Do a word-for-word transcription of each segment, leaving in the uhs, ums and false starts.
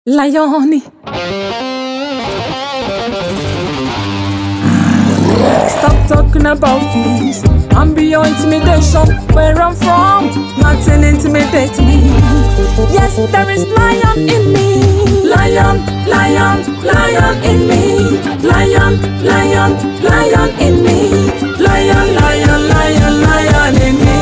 Lion. Stop talking about fees. I'm beyond intimidation. Where I'm from, nothing intimidates me. Yes, there is lion in me. Lion, lion, lion in me. Lion, lion, lion in me. Lion, lion, lion, lion in me.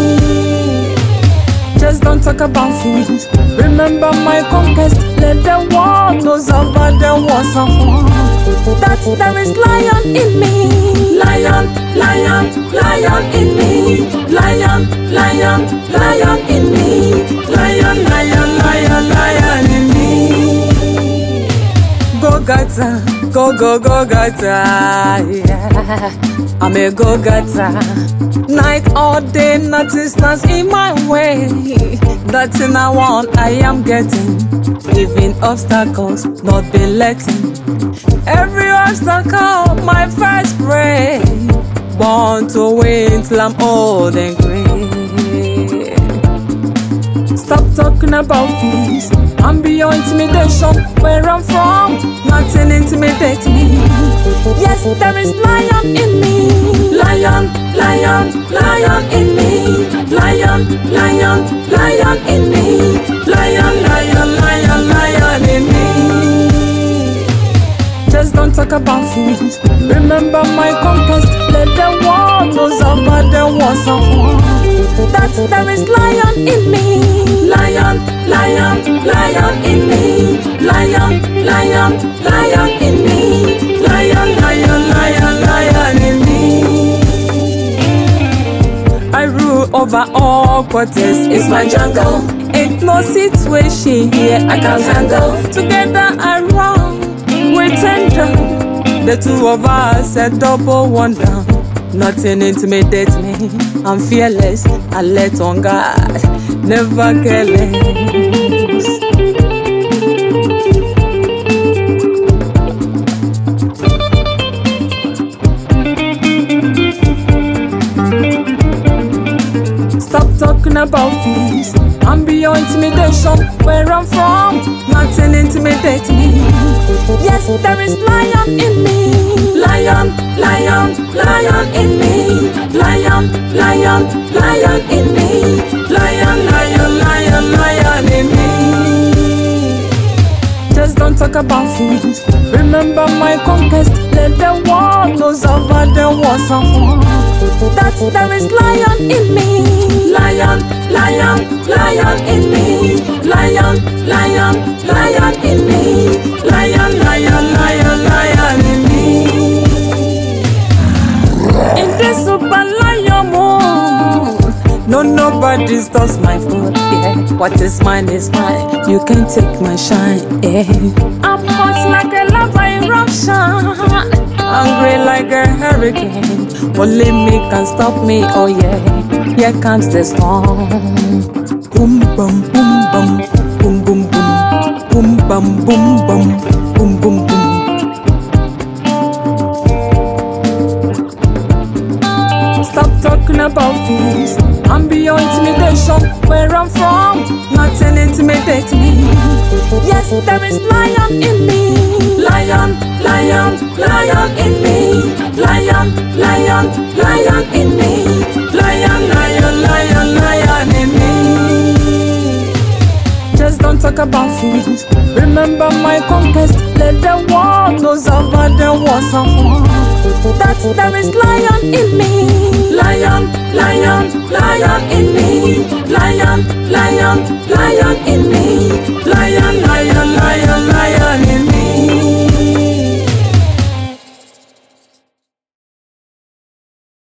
Just don't talk about things. Remember my conquest. Let the world know about the wars of war. That there is lion in me. Lion, lion, lion in me. Lion, lion, lion in me. Lion, lion, lion, lion in me. Go getter, go go go getter, yeah. I'm a go getter. Night or day, nothing stands in my way. Nothing I want, I am getting. Even obstacles, not be letting. Every obstacle, my first prey. Born to win till I'm old and gray. Stop talking about fees. I'm beyond intimidation. Where I'm from, nothing intimidates me. Yes, there is lion in me. Lion, lion, lion in me. Lion, lion, lion in me. Lion, lion, lion, lion in me. Just don't talk about things. Remember my conquest. Let the world know about the wars of war. That there is lion in me. Lion, lion, lion in me. Lion, lion, lion in me. Lion, lion, lion, lion in me. I rule over all quarters. It's my jungle. Ain't no situation here I can't handle. Together I run with tender. The two of us a double wonder. Nothing intimidates me. I'm fearless. I let on God. Never careless. Stop talking about fees. I'm beyond intimidation. Where I'm from, nothing intimidates me. Yes, there is lion in me. Lion, lion, lion in me. Lion, lion, lion in me. Lion, lion, lion, lion in me. Just don't talk about things. Remember my conquest. Let the world know about the wars of war. That there is lion in me. Lion, lion, lion in me. Lion, lion, lion in me. Lion, lion, lion, lion in me. In this super lion moon, no nobody stops my foot. Yeah, what is mine is mine. You can't take my shine. Yeah, I'm hot like a lava eruption, angry like a hurricane. Only me can stop me. Oh yeah. Here comes the storm. Boom, bum, boom, bum, boom, boom, boom, boom, bum, boom, bum, boom, boom, boom. Stop talking about fees. I'm beyond intimidation. Where I'm from, nothing intimidates me. Yes, there is lion in me. Lion, lion, lion in me. Lion, lion, lion in me. Lion, lion, lion, lion in me. Just don't talk about things. Remember my conquest. Let the world know about the wars of war. That there is lion in me. Lion, lion, lion in me.